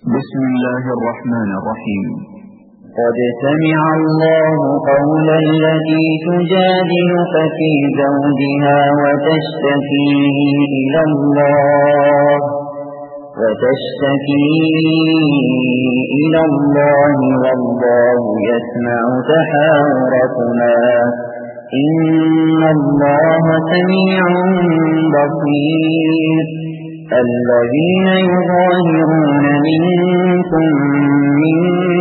بسم الله الرحمن الرحيم. قد سمع الله قول التي تجادلك في زوجها وتشتكي إلى الله والله يسمع تحاوركما إن الله سميع بصير. الذين يظاهرون منكم من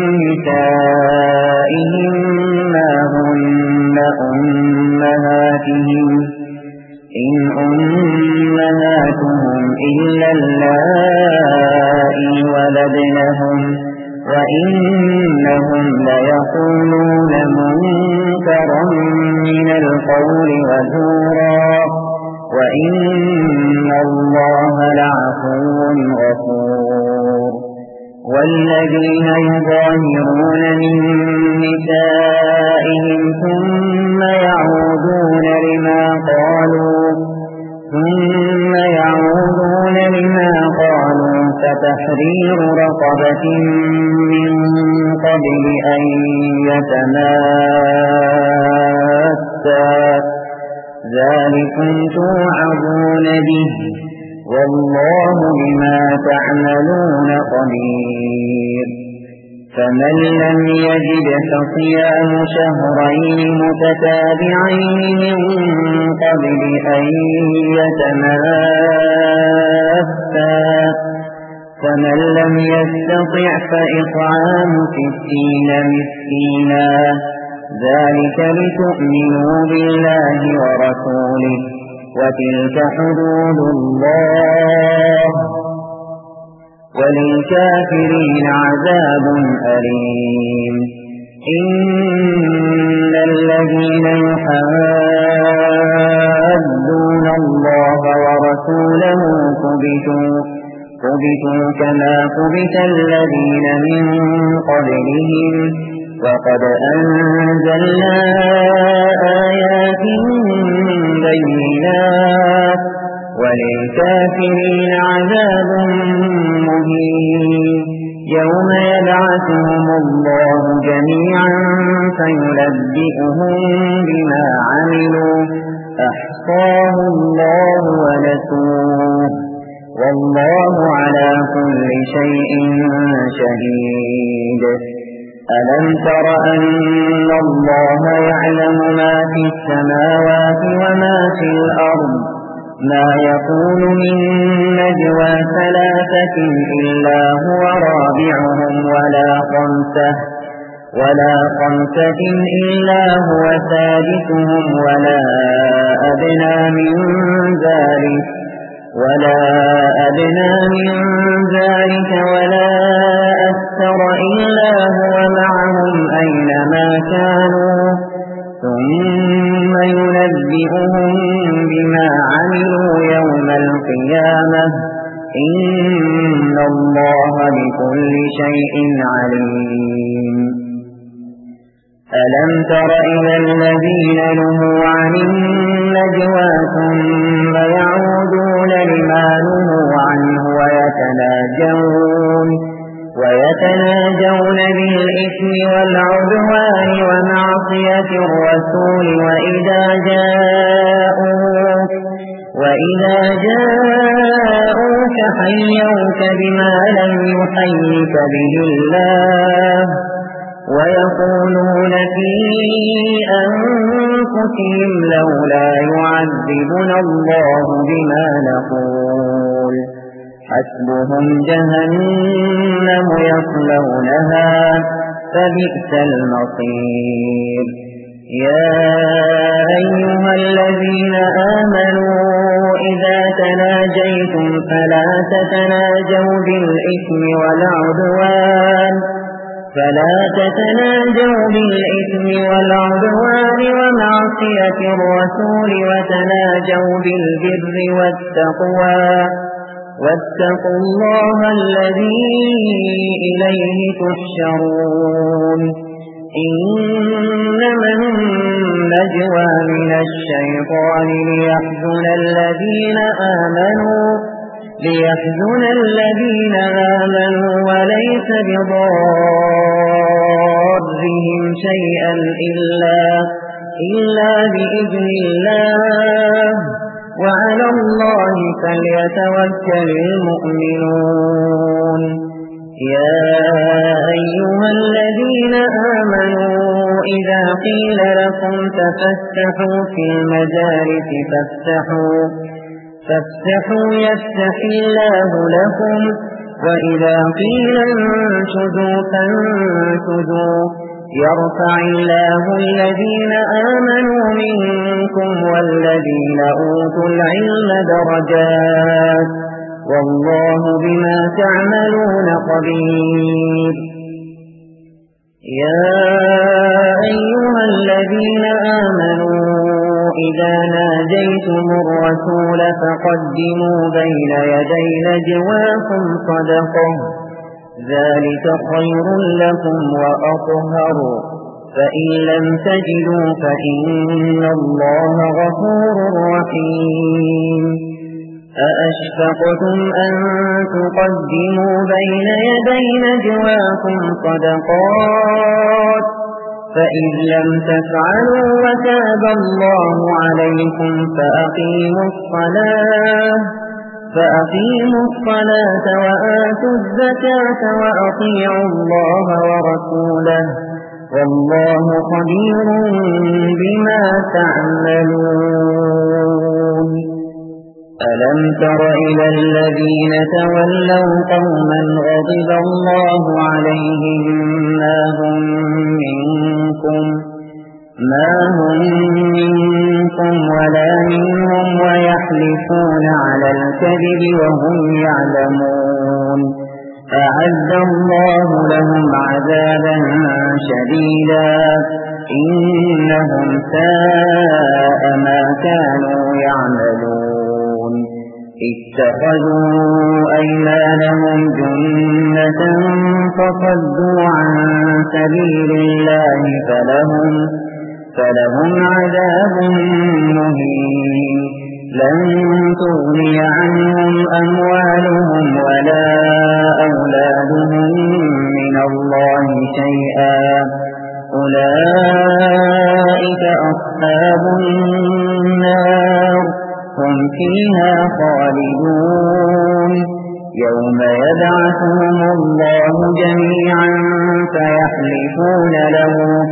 نسائهم ما هن أمهاتهم إن أمهاتهم إلا اللائي ولدنهم وإنهم ليقولون منكرا من القول وزورا وإن الله لعفو غفور. والذين يظاهرون من نسائهم ثم يعودون لما قالوا فتحرير رقبة من قبل أن يتماسا ذلكم توعظون به والله بما تعملون خبير. فمن لم يجد فصيام شهرين متتابعين من قبل أن يتماسا فمن لم يستطع فإطعام 60 مسكينا ذلك لتؤمنوا بالله ورسوله وتلك حدود الله وللكافرين عذاب أليم. إن الذين يحادون الله ورسوله كبتوا كما كبت الذين من قبلهم وقد أنزلنا آيات بينات وللكافرين عذاب مهين. يوم يبعثهم الله جميعا فينبئهم بما عملوا أحصاه الله ونسوه والله على كل شيء شهيد. ألم تر أن الله يعلم ما في السماوات وما في الأرض ما يكون من نجوى 3 إلا هو رابعهم ولا خمسة إلا هو سادسهم ولا أدنى من ذلك ولا أكثر إلا هو معهم أينما كانوا ثم ينبئهم بما عملوا يوم القيامة إن الله بكل شيء عليم. ألم تر إلى الذين نهوا عن النجوى ثم يعودون لما نهوا عنه ويتناجون بالإثم والعدوان ومعصية الرسول وإذا جاءوك حيوك بما لم يحيك به الله ويقولون في أنفسهم لولا يعذبنا الله بما نقول حسبهم جهنم يصلونها فبئس المصير. يا أيها الذين آمنوا إذا تناجيتم فلا تتناجوا بالإثم والعدوان ومعصية الرسول وتناجوا بالبر والتقوى واتقوا الله الذي إليه تحشرون. إنما النجوى من الشيطان ليحزن الذين آمنوا وليس ليس بضارهم شيئا إلا بإذن الله وعلى الله فليتوكل المؤمنون يا أيها الذين آمنوا إذا قيل لكم تفسحوا في المجالس فافسحوا يفسح الله لكم وإذا قيل انشزوا فانشزوا يرفع الله الذين آمنوا منكم والذين أوتوا العلم درجات والله بما تعملون خبير يا أيها الذين آمنوا إذا ناجيتم الرسول فقدموا بين يدي نجواكم صدقة ذلك خير لكم وأطهر فإن لم تجدوا فإن الله غفور رحيم أأشفقتم أن تقدموا بين يدي نجواكم صدقات فإذ لم تفعلوا وتاب الله عليكم فأقيموا الصلاة وآتوا الزكاة وأطيعوا الله ورسوله والله خبير بما تعملون ألم تر إلى الذين تولوا قوما غضب الله عليهم ما هم منكم ولا منهم ويحلفون على الكذب وهم يعلمون أعد الله لهم عذابا شديدا إنهم ساء ما كانوا يعملون اتخذوا أيمانهم جنة فصدوا عن سبيل الله فلهم عذاب مهين لن تغني عنهم أموالهم ولا أولادهم من الله شيئا أولئك أصحاب النار هم فيها خالدون يوم يبعثهم الله جميعا فيحلفون له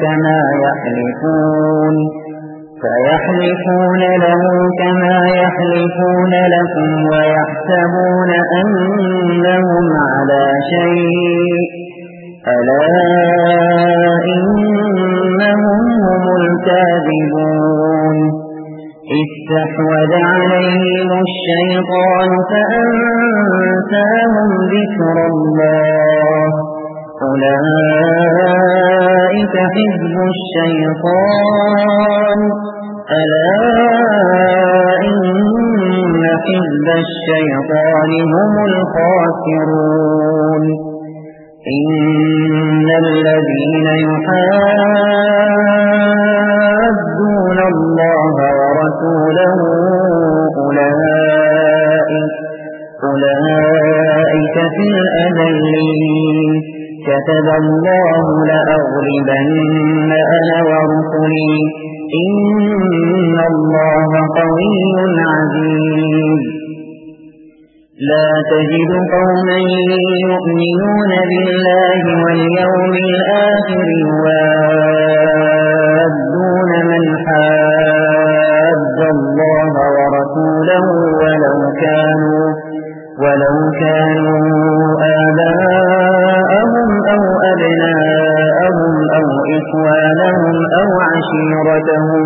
كما يحلفون لكم ويحسبون أنهم على شيء ألا إنهم هم الكاذبون استحوذ عليهم الشيطان فأنساهم ذكر الله أولئك حزب الشيطان ألا إن حزب الشيطان هم الخاسرون إن الذين يحادون الله ورسوله أولئك في الأذلين كتب الله لأغلبن أنا ورسلي إن الله قوي عزيز لا تجد قوما يؤمنون بالله واليوم الآخر يوادون من حاد الله ورسوله ولو كانوا آباءهم أو أبناءهم أو إخوانهم أو عشيرتهم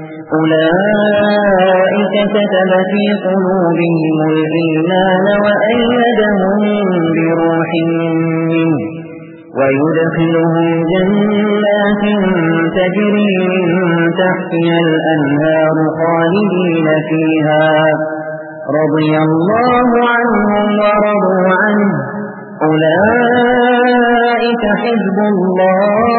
أولئك كتب في قلوبهم الإيمان وأيدهم بروح منه ويدخلهم جنات تجري من تحتها الأنهار خالدين فيها رضي الله عنهم ورضوا عنه أولئك حزب الله